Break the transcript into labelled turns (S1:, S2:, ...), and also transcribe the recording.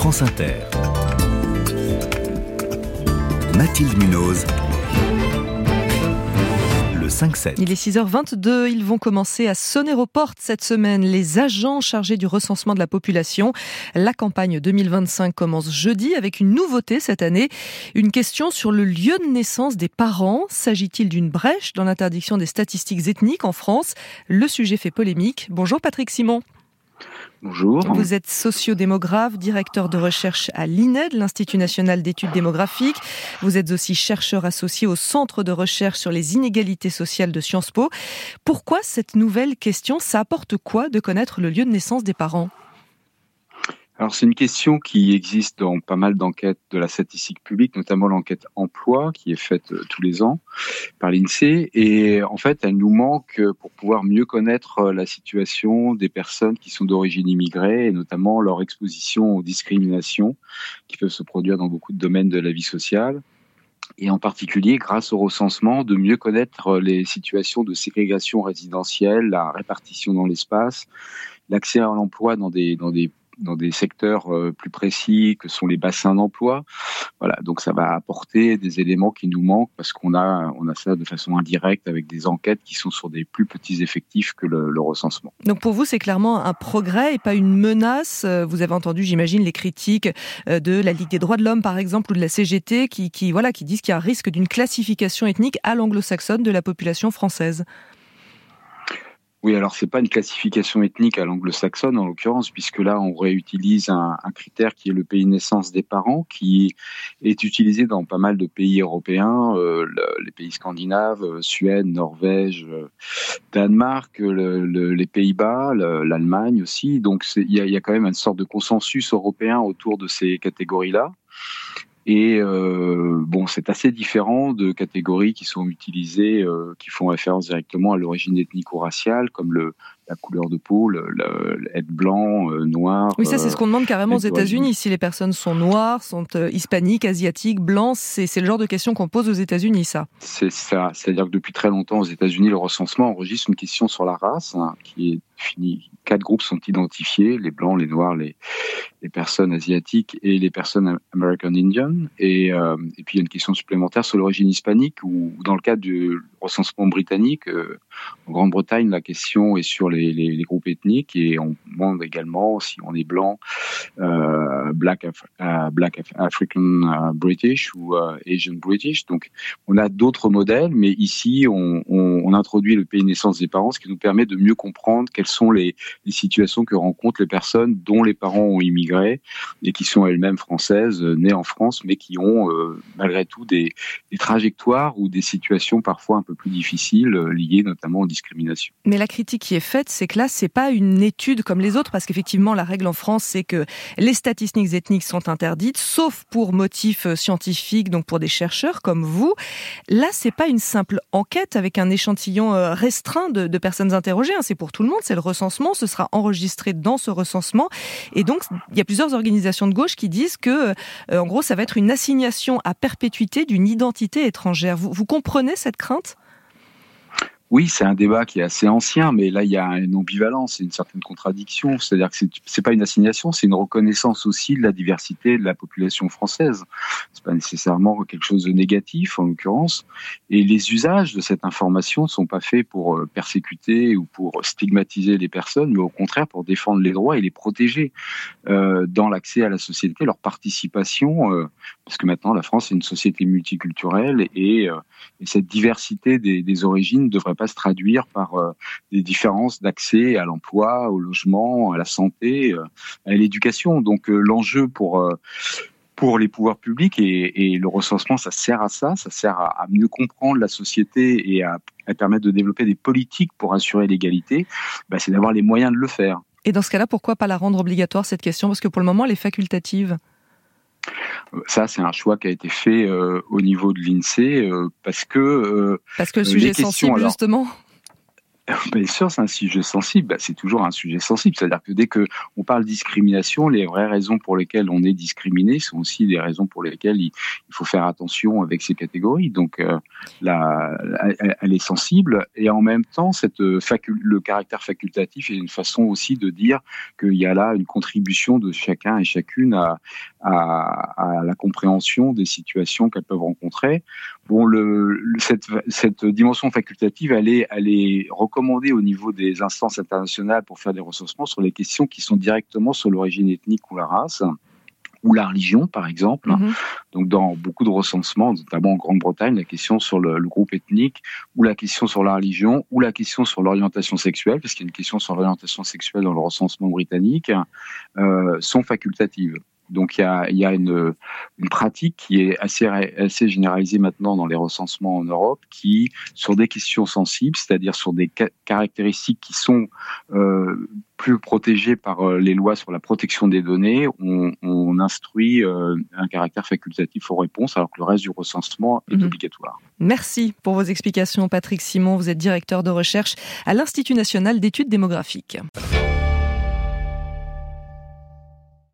S1: France Inter. Mathilde Munoz. Le 5-7.
S2: Il est 6h22, ils vont commencer à sonner aux portes cette semaine, les agents chargés du recensement de la population. La campagne 2025 commence jeudi avec une nouveauté cette année, une question sur le lieu de naissance des parents. S'agit-il d'une brèche dans l'interdiction des statistiques ethniques en France ? Le sujet fait polémique. Bonjour Patrick Simon.
S3: Bonjour.
S2: Vous êtes sociodémographe, directeur de recherche à l'INED, l'Institut national d'études démographiques. Vous êtes aussi chercheur associé au Centre de recherche sur les inégalités sociales de Sciences Po. Pourquoi cette nouvelle question ? Ça apporte quoi de connaître le lieu de naissance des parents ?
S3: Alors c'est une question qui existe dans pas mal d'enquêtes de la statistique publique, notamment l'enquête emploi qui est faite tous les ans par l'INSEE. Et en fait, elle nous manque pour pouvoir mieux connaître la situation des personnes qui sont d'origine immigrée et notamment leur exposition aux discriminations qui peuvent se produire dans beaucoup de domaines de la vie sociale. Et en particulier, grâce au recensement, de mieux connaître les situations de ségrégation résidentielle, la répartition dans l'espace, l'accès à l'emploi dans des secteurs plus précis que sont les bassins d'emploi. Voilà, donc ça va apporter des éléments qui nous manquent parce qu'on a ça de façon indirecte avec des enquêtes qui sont sur des plus petits effectifs que le recensement.
S2: Donc pour vous, c'est clairement un progrès et pas une menace. Vous avez entendu, j'imagine, les critiques de la Ligue des droits de l'homme, par exemple, ou de la CGT qui disent qu'il y a un risque d'une classification ethnique à l'anglo-saxonne de la population française.
S3: Oui, alors c'est pas une classification ethnique à l'anglo-saxonne en l'occurrence, puisque là on réutilise un critère qui est le pays de naissance des parents, qui est utilisé dans pas mal de pays européens, les pays scandinaves, Suède, Norvège, Danemark, les Pays-Bas, l'Allemagne aussi. Donc il y a quand même une sorte de consensus européen autour de ces catégories-là. Et c'est assez différent de catégories qui sont utilisées, qui font référence directement à l'origine ethnique ou raciale, comme la couleur de peau, être blanc, noir.
S2: Oui, ça c'est ce qu'on demande carrément aux États-Unis. Si les personnes sont noires, sont hispaniques, asiatiques, blancs, c'est le genre de question qu'on pose aux États-Unis, ça.
S3: C'est ça. C'est-à-dire que depuis très longtemps aux États-Unis, le recensement enregistre une question sur la race, qui est définie. 4 groupes sont identifiés, les blancs, les noirs, les personnes asiatiques et les personnes American Indian. Et puis il y a une question supplémentaire sur l'origine hispanique, où dans le cadre du recensement britannique, en Grande-Bretagne, la question est sur les groupes ethniques et on demande également si on est blanc, Black African British ou Asian British. Donc on a d'autres modèles, mais ici on introduit le pays de naissance des parents, ce qui nous permet de mieux comprendre quelles sont les situations que rencontrent les personnes dont les parents ont immigré et qui sont elles-mêmes françaises, nées en France, mais qui ont malgré tout des trajectoires ou des situations parfois un peu plus difficiles, liées notamment aux discriminations.
S2: Mais la critique qui est faite, c'est que là, c'est pas une étude comme les autres, parce qu'effectivement, la règle en France, c'est que les statistiques ethniques sont interdites, sauf pour motifs scientifiques, donc pour des chercheurs comme vous. Là, c'est pas une simple enquête avec un échantillon restreint de personnes interrogées, c'est pour tout le monde, c'est le recensement, ce sera enregistré dans ce recensement. Et donc, il y a plusieurs organisations de gauche qui disent que, en gros, ça va être une assignation à perpétuité d'une identité étrangère. Vous comprenez cette crainte ?
S3: Oui, c'est un débat qui est assez ancien, mais là, il y a une ambivalence et une certaine contradiction. C'est-à-dire que c'est pas une assignation, c'est une reconnaissance aussi de la diversité de la population française. C'est pas nécessairement quelque chose de négatif, en l'occurrence. Et les usages de cette information ne sont pas faits pour persécuter ou pour stigmatiser les personnes, mais au contraire pour défendre les droits et les protéger dans l'accès à la société, leur participation, parce que maintenant, la France est une société multiculturelle et cette diversité des origines devrait pas se traduire par des différences d'accès à l'emploi, au logement, à la santé, à l'éducation. Donc l'enjeu pour les pouvoirs publics et le recensement, ça sert à ça, ça sert à mieux comprendre la société et à permettre de développer des politiques pour assurer l'égalité, c'est d'avoir les moyens de le faire.
S2: Et dans ce cas-là, pourquoi pas la rendre obligatoire, cette question ? Parce que pour le moment, elle est facultative.
S3: Ça, c'est un choix qui a été fait au niveau de l'INSEE parce que
S2: le sujet est sensible, justement.
S3: Bien sûr, c'est un sujet sensible. C'est toujours un sujet sensible. C'est-à-dire que dès que on parle discrimination, les vraies raisons pour lesquelles on est discriminé sont aussi des raisons pour lesquelles il faut faire attention avec ces catégories. Donc, elle est sensible. Et en même temps, le caractère facultatif est une façon aussi de dire qu'il y a là une contribution de chacun et chacune à la compréhension des situations qu'elles peuvent rencontrer. Bon, cette dimension facultative, elle est recommandée au niveau des instances internationales pour faire des recensements sur les questions qui sont directement sur l'origine ethnique ou la race, ou la religion, par exemple. Donc, dans beaucoup de recensements, notamment en Grande-Bretagne, la question sur le groupe ethnique, ou la question sur la religion, ou la question sur l'orientation sexuelle, parce qu'il y a une question sur l'orientation sexuelle dans le recensement britannique, sont facultatives. Donc il y a une pratique qui est assez généralisée maintenant dans les recensements en Europe, qui, sur des questions sensibles, c'est-à-dire sur des caractéristiques qui sont plus protégées par les lois sur la protection des données, on instruit un caractère facultatif aux réponses, alors que le reste du recensement est obligatoire.
S2: Merci pour vos explications, Patrick Simon. Vous êtes directeur de recherche à l'Institut national d'études démographiques.